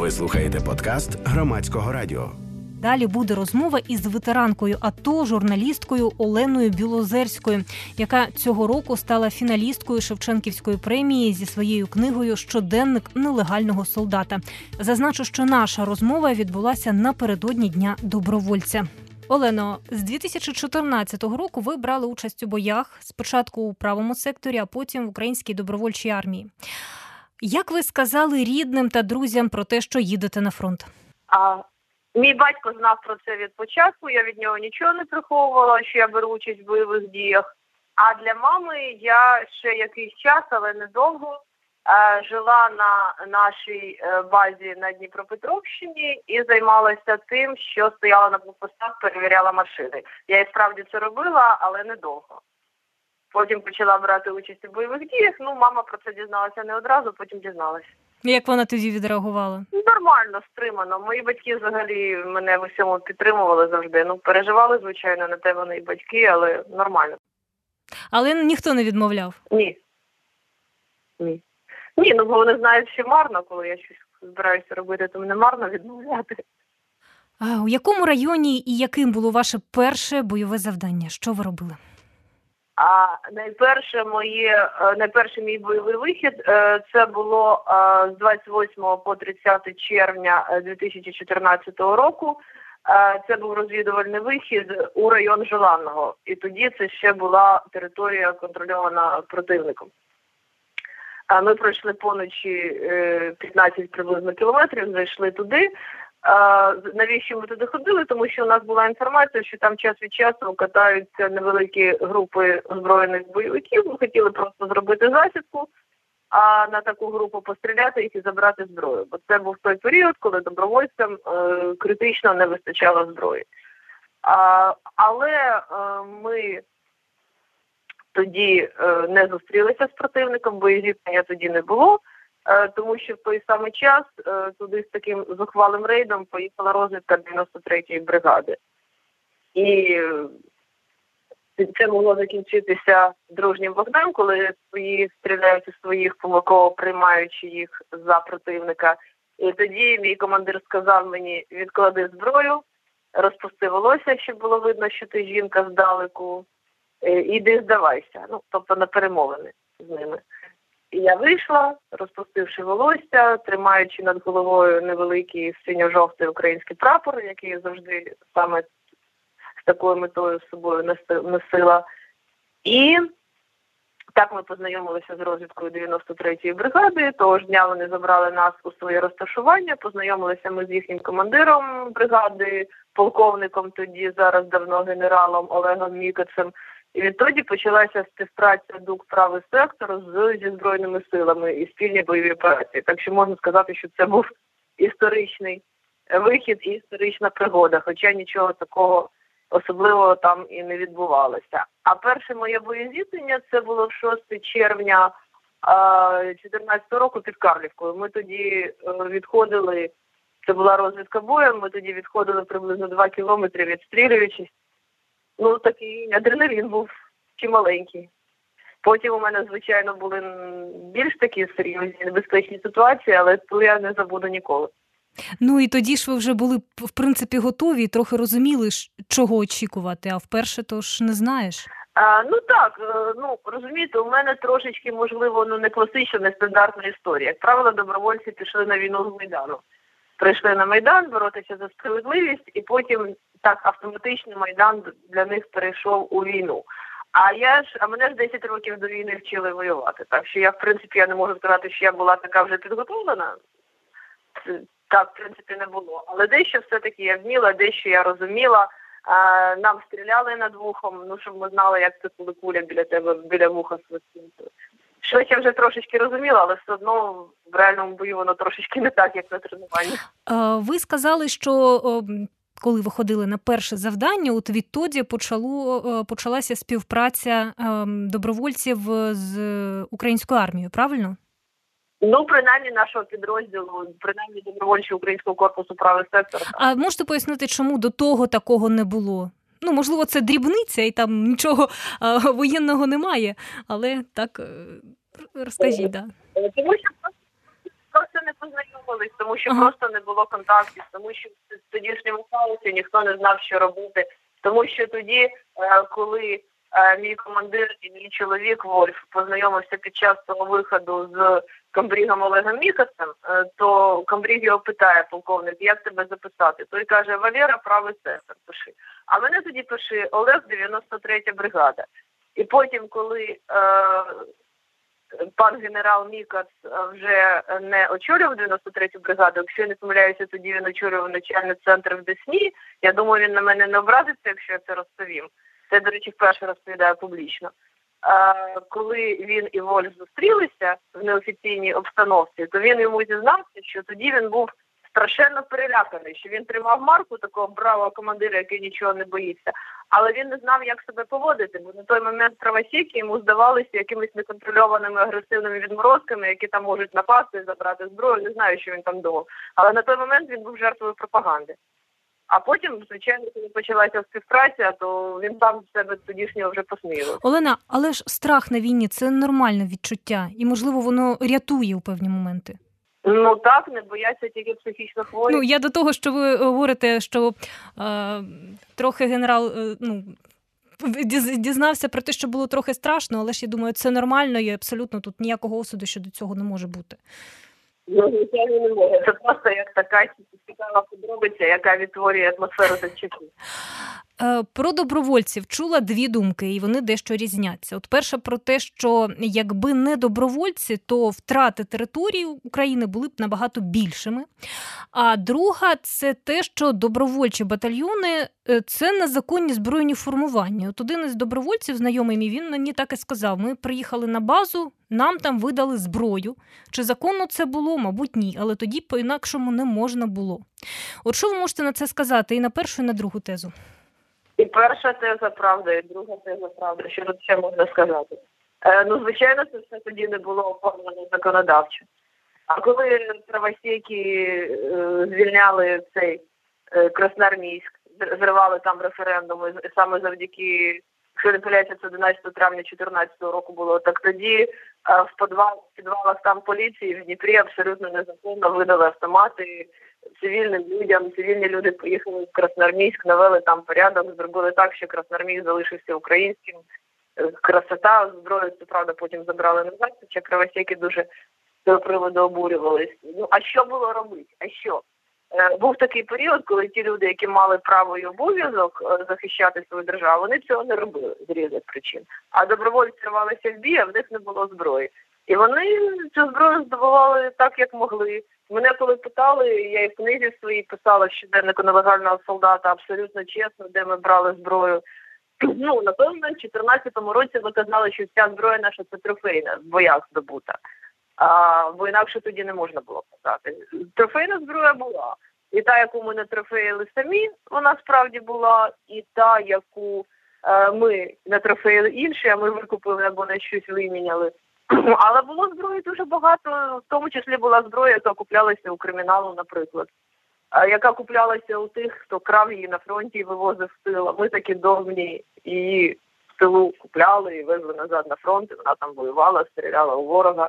Ви слухаєте подкаст Громадського радіо. Далі буде розмова із ветеранкою АТО, журналісткою Оленою Білозерською, яка цього року стала фіналісткою Шевченківської премії зі своєю книгою «Щоденник нелегального солдата». Зазначу, що наша розмова відбулася напередодні Дня добровольця. Олено, з 2014 року ви брали участь у боях, спочатку у правому секторі, а потім в Українській добровольчій армії. Як ви сказали рідним та друзям про те, що їдете на фронт? Мій батько знав про це від початку, я від нього нічого не приховувала, що я беру участь в бойових діях. А для мами я ще якийсь час, але недовго, жила на нашій базі на Дніпропетровщині і займалася тим, що стояла на блокпостах, перевіряла машини. Я і справді це робила, але недовго. Потім почала брати участь у бойових діях. Мама про це дізналася не одразу, потім дізналася. Як вона тоді відреагувала? Нормально, стримано. Мої батьки взагалі мене в усьому підтримували завжди. Переживали, звичайно, на те вони і батьки, але нормально. Але ніхто не відмовляв? Ні, бо вони знають, що марно, коли я щось збираюся робити, то мене марно відмовляти. А у якому районі і яким було ваше перше бойове завдання? Що ви робили? Найперший мій бойовий вихід це було з 28 по 30 червня 2014 року. Це був розвідувальний вихід у район Желанного. І тоді це ще була територія контрольована противником. Ми пройшли поночі 15 приблизно кілометрів, зайшли туди. Навіщо ми туди ходили? Тому що у нас була інформація, що там час від часу катаються невеликі групи озброєних бойовиків. Ми хотіли просто зробити засідку, а на таку групу постріляти їх і забрати зброю. Бо це був той період, коли добровольцям критично не вистачало зброї. Але ми тоді не зустрілися з противником, боєзіткнення тоді не було. Тому що в той самий час туди з таким зухвалим рейдом поїхала розвідка 93-ї бригади. І це могло закінчитися дружнім вогнем, коли свої стріляють у своїх, помилково приймаючи їх за противника. І тоді мій командир сказав мені: відклади зброю, розпусти волосся, щоб було видно, що ти жінка здалеку, іди здавайся, тобто на перемовини з ними. І я вийшла, розпустивши волосся, тримаючи над головою невеликий синьо-жовтий український прапор, який я завжди саме з такою метою з собою носила. І так ми познайомилися з розвідкою 93-ї бригади. Того ж дня вони забрали нас у своє розташування, познайомилися ми з їхнім командиром бригади, полковником тоді, зараз давно генералом Олегом Мікацем. І відтоді почалася співпраця ДУК «Правий сектор» зі Збройними силами і спільні бойові операції. Так що можна сказати, що це був історичний вихід і історична пригода, хоча нічого такого особливого там і не відбувалося. А перше моє боєзіткнення це було 6 червня 2014 року під Карлівкою. Ми тоді відходили, це була розвідка боєм, ми тоді відходили приблизно 2 кілометри, відстрілюючись. Такий адреналін був чималенький. Потім у мене, звичайно, були більш такі серйозні, небезпечні ситуації, але ту я не забуду ніколи. І тоді ж ви вже були, в принципі, готові і трохи розуміли, чого очікувати, а вперше то ж не знаєш. Розумієте, у мене трошечки, можливо, не класична, не стандартна історія. Як правило, добровольці пішли на війну з Майдану. Прийшли на Майдан боротися за справедливість, і потім так автоматично Майдан для них перейшов у війну. А мене ж 10 років до війни вчили воювати. Так що в принципі, не можу сказати, що я була така вже підготовлена. Так, в принципі, не було. Але дещо все-таки я вміла, дещо я розуміла. Нам стріляли над вухом, щоб ми знали, як це, коли куля біля тебе, біля вуха свистить. Щось я вже трошечки розуміла, але все одно в реальному бою воно трошечки не так, як на тренуванні. Ви сказали, що коли ви ходили на перше завдання, от відтоді почалася співпраця добровольців з українською армією, правильно? Принаймні нашого підрозділу, принаймні добровольчого українського корпусу «Правий сектор». А можете пояснити, чому до того такого не було? Можливо, це дрібниця і там нічого воєнного немає, але так розкажіть, да. Тому що просто не познайомились, тому що просто не було контактів, тому що в тодішньому хаосі ніхто не знав, що робити. Тому що тоді, коли мій командир і мій чоловік Вольф познайомився під час того виходу з комбрігом Олегом Мікасом, то комбріг його питає, полковник, як тебе записати? Той каже, Валера, правий сектор, пиши. А мене тоді пиши Олег, 93-я бригада. І потім, коли пан генерал Мікас вже не очолював 93-ю бригаду, якщо я не помиляюся, тоді він очолював начальний центр в Десні, я думаю, він на мене не образиться, якщо я це розповім. Це, до речі, вперше розповідаю публічно. Коли він і Вольф зустрілися в неофіційній обстановці, то він йому зізнався, що тоді він був страшенно переляканий, що він тримав марку такого бравого командира, який нічого не боїться, але він не знав, як себе поводити, бо на той момент правосіки йому здавалися якимись неконтрольованими агресивними відморозками, які там можуть напасти, забрати зброю, не знаю, що він там думав. Але на той момент він був жертвою пропаганди. А потім, звичайно, коли почалася співпраця, то він сам себе тодішнього вже посміяв. Олена, але ж страх на війні – це нормальне відчуття. І, можливо, воно рятує у певні моменти. Ну так, не бояться тільки психічно хворі. Ну, я до того, що ви говорите, що трохи генерал дізнався про те, що було трохи страшно, але ж я думаю, це нормально і абсолютно тут ніякого осуду щодо цього не може бути. Ну, звичайно, не може. Це просто як така цікава подробиця, яка відтворює атмосферу тих часів. Про добровольців чула дві думки, і вони дещо різняться. От перша про те, що якби не добровольці, то втрати території України були б набагато більшими. А друга – це те, що добровольчі батальйони – це незаконні збройні формування. От один із добровольців, знайомий мій, він мені так і сказав, ми приїхали на базу, нам там видали зброю. Чи законно це було? Мабуть, ні. Але тоді по-інакшому не можна було. От що ви можете на це сказати і на першу, і на другу тезу? І перша теза правда, і друга теза правда. Що тут ще можна сказати? Ну, звичайно, це все тоді не було оформлено законодавчо. А коли правосіки звільняли цей Красноармійськ, зривали там референдум, і саме завдяки, якщо не помиляюся, це 11 травня 2014 року було, так тоді в підвалах там поліції в Дніпрі абсолютно незаконно видали автомати цивільним людям. Цивільні люди поїхали в Красноармійськ, навели там порядок, зробили так, що Красноармійськ залишився українським. Красота, зброю, це правда, потім забрали назад, хоча правосіки дуже з цього приводу обурювались. Ну, а що було робити? А що? Був такий період, коли ті люди, які мали право і обов'язок захищати свою державу, вони цього не робили з різних причин. А добровольці рвалися в бій, а в них не було зброї. І вони цю зброю здобували так, як могли. Мене коли питали, я і в книзі своїй писала щоденнику нелегального солдата абсолютно чесно, де ми брали зброю. Ну, на той момент, в 2014 році ми казали, що вся зброя наша – це трофейна, в боях здобута. Бо інакше тоді не можна було казати. Трофейна зброя була. І та, яку ми не трофеїли самі, вона справді була, і та, яку ми не трофеїли інші, а ми викупили або на щось виміняли. Але було зброї дуже багато, в тому числі була зброя, яка куплялася у криміналу, наприклад. Яка куплялася у тих, хто крав її на фронті і вивозив в тил. А ми такі довгі її в тилу купляли і везли назад на фронт, і вона там воювала, стріляла у ворога.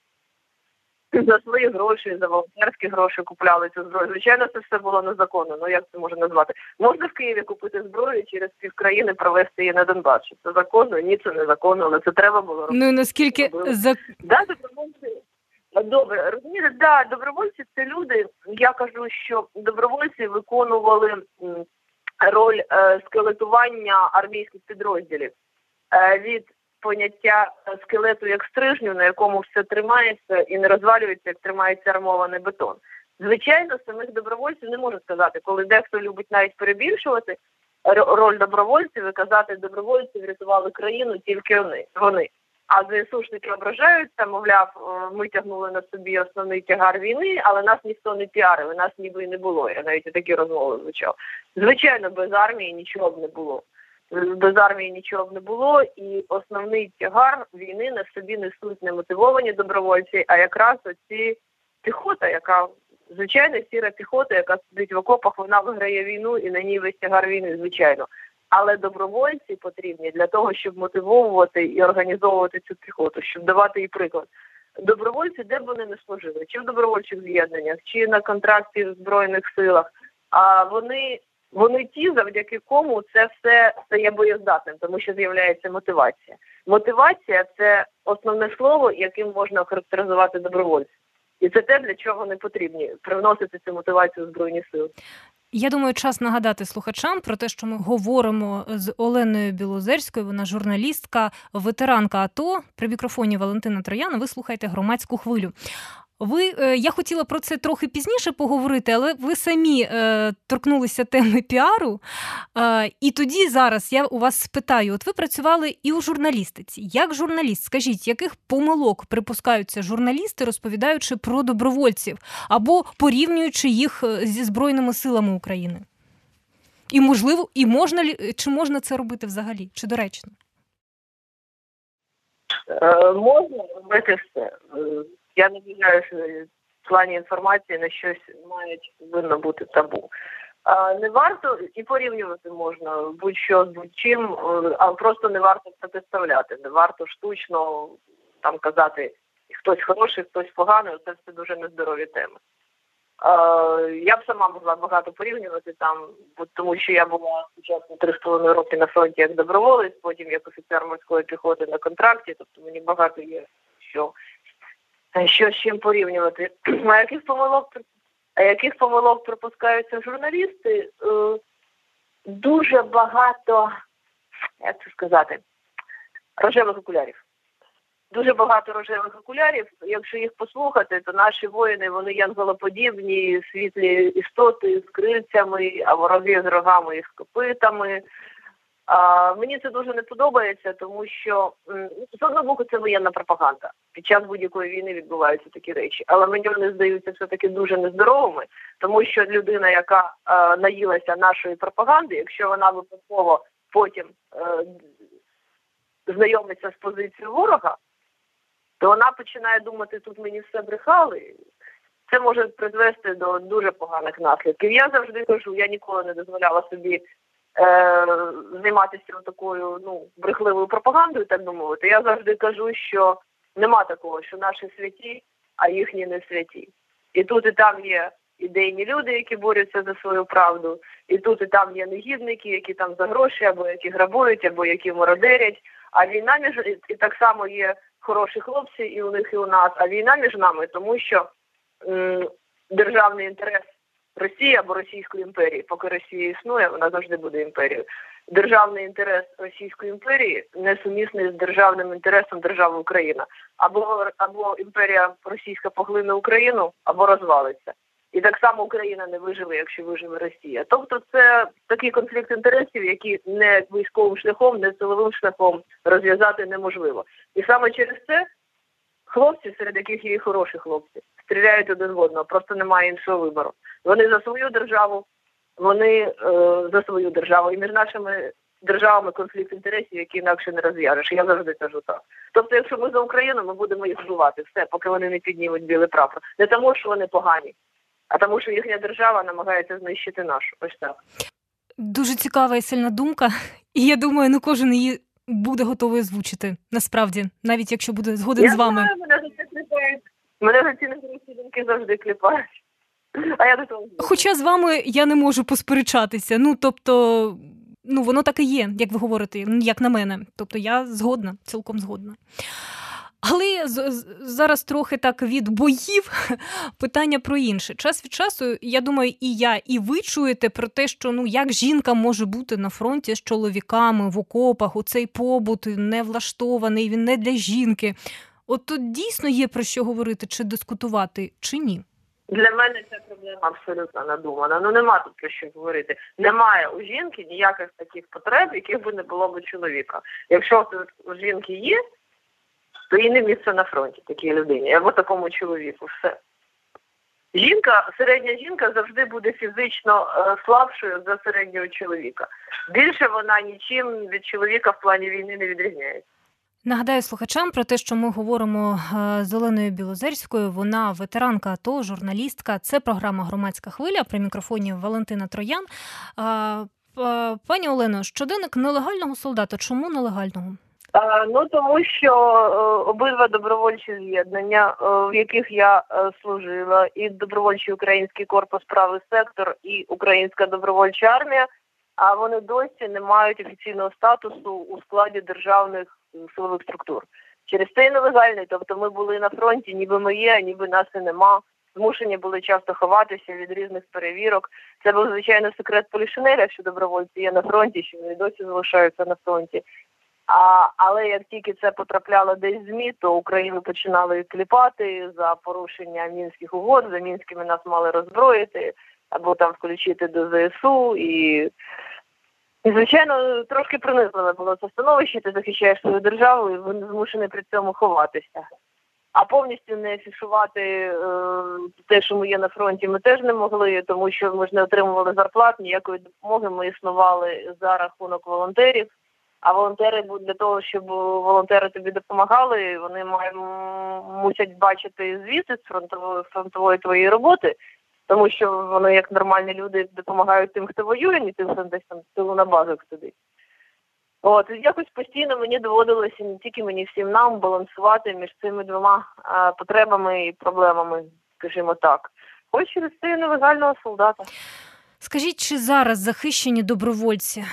За свої гроші, за волонтерські гроші купляли цю зброю. Звичайно, це все було незаконно. Ну, як це можна назвати? Можна в Києві купити зброю і через півкраїни провести її на Донбас. Чи це законно? Ні, це незаконно, але це треба було робити. Ну, наскільки... Да, добровольці... Добре, розумієте, да, добровольці – це люди, я кажу, що добровольці виконували роль скелетування армійських підрозділів. Від поняття скелету як стрижню, на якому все тримається і не розвалюється, як тримається армований бетон. Звичайно, самих добровольців не можу сказати, коли дехто любить навіть перебільшувати роль добровольців і казати, добровольці врятували країну тільки вони. А ЗСУшники ображаються, мовляв, ми тягнули на собі основний тягар війни, але нас ніхто не піарив, нас ніби і не було. Я навіть і такі розмови звучав. Звичайно, без армії нічого б не було. Без армії нічого б не було, і основний тягар війни на собі несуть не мотивовані добровольці, а якраз оці піхота, яка, звичайно, сіра піхота, яка сидить в окопах, вона виграє війну і на ній весь тягар війни, звичайно. Але добровольці потрібні для того, щоб мотивовувати і організовувати цю піхоту, щоб давати їй приклад. добровольці, де б вони не служили, чи в добровольчих з'єднаннях, чи на контракті в Збройних силах, а вони ті, завдяки кому це все стає боєздатним, тому що з'являється мотивація. Мотивація – це основне слово, яким можна охарактеризувати добровольців. І це те, для чого вони потрібні – привносити цю мотивацію в Збройні сили. Я думаю, час нагадати слухачам про те, що ми говоримо з Оленою Білозерською. Вона журналістка, ветеранка АТО. При мікрофоні Валентина Троян. Ви слухаєте «Громадську хвилю». Я хотіла про це трохи пізніше поговорити, але ви самі торкнулися теми піару. І тоді зараз я у вас спитаю, от ви працювали і у журналістиці. Як журналіст, скажіть, яких помилок припускаються журналісти, розповідаючи про добровольців або порівнюючи їх зі Збройними силами України? І можливо, чи можна це робити взагалі? Чи доречно? Можна робити все. Я не вважаю, що в плані інформації на щось повинно бути табу. Не варто, і порівнювати можна будь-що з будь-чим, а просто не варто протиставляти. Не варто штучно там казати, хтось хороший, хтось поганий, це все дуже нездорові теми. Я б сама могла багато порівнювати там, тому що я була спочатку 3,5 роки на фронті як доброволець, потім як офіцер морської піхоти на контракті, тобто мені багато є що з чим порівнювати. А яких помилок припускаються журналісти? Дуже багато, як це сказати, рожевих окулярів. Дуже багато рожевих окулярів. Якщо їх послухати, то наші воїни, вони янголоподібні, світлі істоти з крильцями, а вороги з рогами і з копитами. Мені це дуже не подобається, тому що, з одного боку, це воєнна пропаганда. Під час будь-якої війни відбуваються такі речі. Але мені вони здаються все-таки дуже нездоровими, тому що людина, яка наїлася нашої пропаганди, якщо вона випадково потім знайомиться з позицією ворога, то вона починає думати, тут мені все брехали. Це може призвести до дуже поганих наслідків. Я завжди кажу, я ніколи не дозволяла собі займатися такою брехливою пропагандою, так би мовити. Я завжди кажу, що нема такого, що наші святі, а їхні не святі. І тут, і там є ідейні люди, які борються за свою правду, і тут, і там є негідники, які там за гроші, або які грабують, або які мародерять. А війна і так само є хороші хлопці і у них, і у нас. А війна між нами, тому що державний інтерес Росії або Російської імперії, поки Росія існує, вона завжди буде імперією. Державний інтерес Російської імперії несумісний з державним інтересом держави Україна. Або імперія російська поглине Україну, або розвалиться. І так само Україна не виживе, якщо виживе Росія. Тобто це такий конфлікт інтересів, який не військовим шляхом, не силовим шляхом розв'язати неможливо. І саме через це хлопці, серед яких є і хороші хлопці, стріляють один в одного, просто немає іншого вибору. Вони за свою державу, за свою державу. І між нашими державами конфлікт інтересів, який інакше не розв'яжеш. Я завжди кажу так. Тобто, якщо ми за Україну, ми будемо їх вбивати. Все, поки вони не піднімуть білий прапор. Не тому, що вони погані, а тому, що їхня держава намагається знищити нашу. Ось так. Дуже цікава і сильна думка. І я думаю, кожен її буде готовий озвучити. Насправді, навіть якщо буде згоден з вами. Я знаю, мене за це кліпають. Мене за ці негрусні думки завжди кліпають. А я до того. Хоча з вами я не можу посперечатися. Воно так і є, як ви говорите, як на мене. Тобто я згодна, цілком згодна. Але зараз трохи так від боїв питання про інше. Час від часу, я думаю, і ви чуєте про те, що як жінка може бути на фронті з чоловіками в окопах, оцей побут не влаштований, він не для жінки. От тут дійсно є про що говорити, чи дискутувати, чи ні? Для мене ця проблема абсолютно надумана. Нема тут про що говорити. Немає у жінки ніяких таких потреб, яких би не було б у чоловіка. Якщо у жінки є, то їй не місце на фронті такій людині, або такому чоловіку. Все. Середня жінка завжди буде фізично слабшою за середнього чоловіка. Більше вона нічим від чоловіка в плані війни не відрізняється. Нагадаю слухачам про те, що ми говоримо з Оленою Білозерською. Вона ветеранка АТО, журналістка. Це програма «Громадська хвиля». При мікрофоні Валентина Троян. Пані Олено, щоденник нелегального солдата. Чому нелегального? Тому що обидва добровольчі з'єднання, в яких я служила, і Добровольчий український корпус «Правий сектор», і Українська добровольча армія, а вони досі не мають офіційного статусу у складі державних силових структур. Через це і нелегальний, тобто ми були на фронті, ніби ми є, ніби нас і нема. Змушені були часто ховатися від різних перевірок. Це був, звичайно, секрет Полішинеля, що добровольці є на фронті, що вони досі залишаються на фронті. Але як тільки це потрапляло десь в ЗМІ, то Україну починали кліпати за порушення Мінських угод, за Мінськими нас мали роззброїти, або там включити до ЗСУ. І звичайно, трошки принизливе було це становище, ти захищаєш свою державу і вони змушені при цьому ховатися. А повністю не афішувати те, що ми є на фронті, ми теж не могли, тому що ми ж не отримували зарплат, ніякої допомоги, ми існували за рахунок волонтерів. А волонтери, для того, щоб волонтери тобі допомагали, вони мусять бачити звіти з фронтової твоєї роботи, тому що вони, як нормальні люди, допомагають тим, хто воює, не тим, хто десь там силу на базах сидить. Якось постійно мені доводилося, не тільки мені, всім нам, балансувати між цими двома потребами і проблемами, скажімо так. Ось через це нелегального солдата. Скажіть, чи зараз захищені добровольці?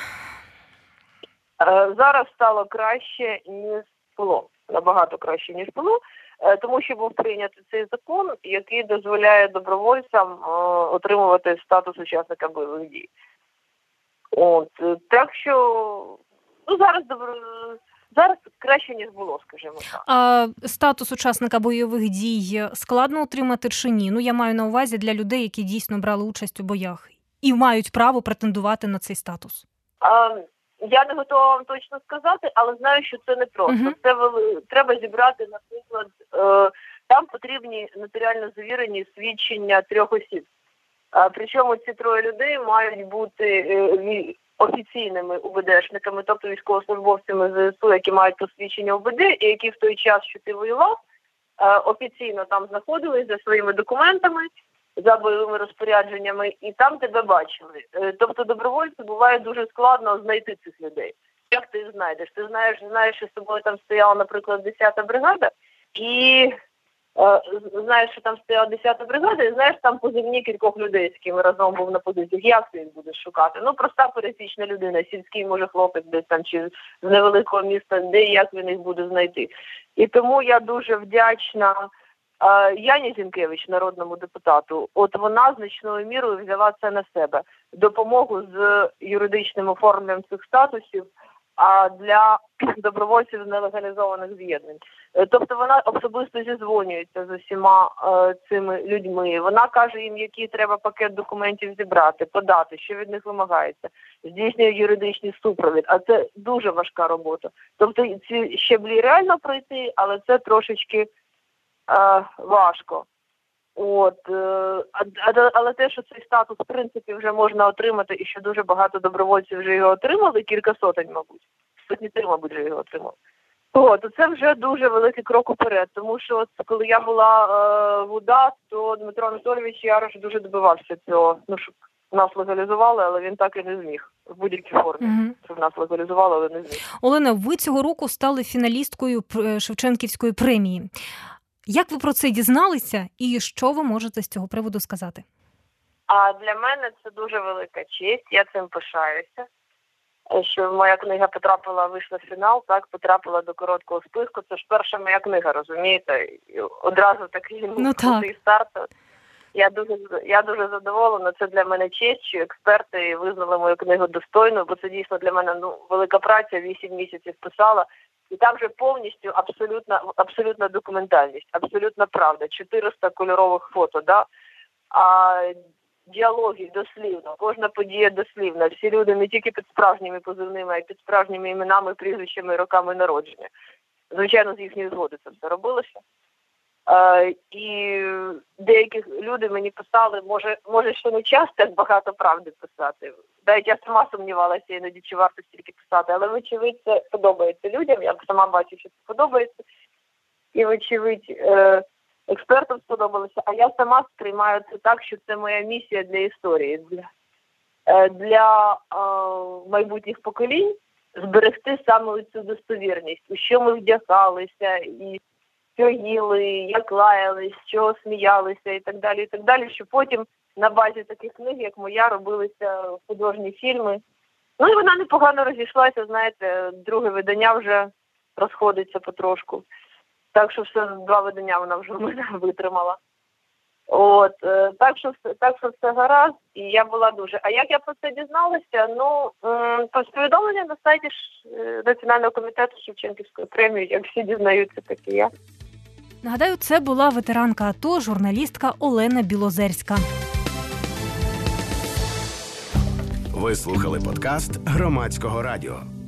Зараз стало краще, ніж було. Набагато краще, ніж було. Тому що був прийнятий цей закон, який дозволяє добровольцям отримувати статус учасника бойових дій. Так що зараз краще, ніж було, скажімо так. А статус учасника бойових дій складно отримати чи ні? Я маю на увазі для людей, які дійсно брали участь у боях і мають право претендувати на цей статус. Я не готова вам точно сказати, але знаю, що це не просто. Це треба зібрати, наприклад, там потрібні нотаріально завірені свідчення 3 осіб. Причому ці 3 людей мають бути офіційними УБДшниками, тобто військовослужбовцями ЗСУ, які мають посвідчення УБД, і які в той час, що ти воював, офіційно там знаходились за своїми документами, за бойовими розпорядженнями, і там тебе бачили. Тобто добровольцю буває дуже складно знайти цих людей. Як ти їх знайдеш? Ти знаєш, що з тобою там стояла, наприклад, 10-та бригада, і знаєш, що там стояла 10-та бригада, і знаєш там позивні кількох людей, з якими разом був на позиціях. Як ти їх будеш шукати? Проста пересічна людина, сільський, може, хлопець десь там, чи з невеликого міста, де і як він їх буде знайти. І тому я дуже вдячна Яні Зінкевич, народному депутату. Вона значною мірою взяла це на себе. Допомогу з юридичним оформленням цих статусів для добровольців з нелегалізованих з'єднань. Тобто вона особисто зізвонюється з усіма цими людьми. Вона каже їм, який треба пакет документів зібрати, подати, що від них вимагається. Здійснює юридичний супровід. А це дуже важка робота. Тобто ці щеблі реально пройти, але це трошечки важко. Але те, що цей статус, в принципі, вже можна отримати, і що дуже багато добровольців вже його отримали, кілька сотень, мабуть. 103, мабуть, вже його отримали. То це вже дуже великий крок уперед. Тому що коли я була в УДА, то Дмитро Анатолійович Ярош дуже добивався цього, щоб нас легалізували, але він так і не зміг. В будь-якій формі. Щоб нас легалізували, але не зміг. Олена, ви цього року стали фіналісткою Шевченківської премії. Як ви про це дізналися і що ви можете з цього приводу сказати? Для мене це дуже велика честь, я цим пишаюся, що моя книга вийшла в фінал, потрапила до короткого списку. Це ж перша моя книга, розумієте? І одразу такий крутий старт. Я дуже задоволена, це для мене честь, що експерти визнали мою книгу достойною, бо це дійсно для мене велика праця, 8 місяців писала. І там вже повністю абсолютна документальність, абсолютна правда, 400 кольорових фото, діалоги дослівно, кожна подія дослівна, всі люди не тільки під справжніми позивними, а й під справжніми іменами, прізвищами, роками народження. Звичайно, з їхньої згоди це все робилося. І деякі люди мені писали, може, що не час так багато правди писати. Навіть я сама сумнівалася іноді, чи варто стільки писати, але, вочевидь, це подобається людям, я сама бачу, що це подобається. І, вочевидь, експертам сподобалося, а я сама сприймаю це так, що це моя місія для історії, для майбутніх поколінь, зберегти саме цю достовірність, у що ми вдягалися, і що їли, як лаялись, з чого сміялися і так далі, що потім на базі таких книг, як моя, робилися художні фільми. Ну і вона непогано розійшлася, знаєте, друге видання вже розходиться потрошку. Так що все, 2 видання вона вже в мене витримала. От, так що все гаразд, і я була дуже. А як я про це дізналася? Ну, повідомлення на сайті Національного комітету Шевченківської премії, як всі дізнаються, так і я. Нагадаю, це була ветеранка АТО, журналістка Олена Білозерська. Ви слухали подкаст Громадського радіо.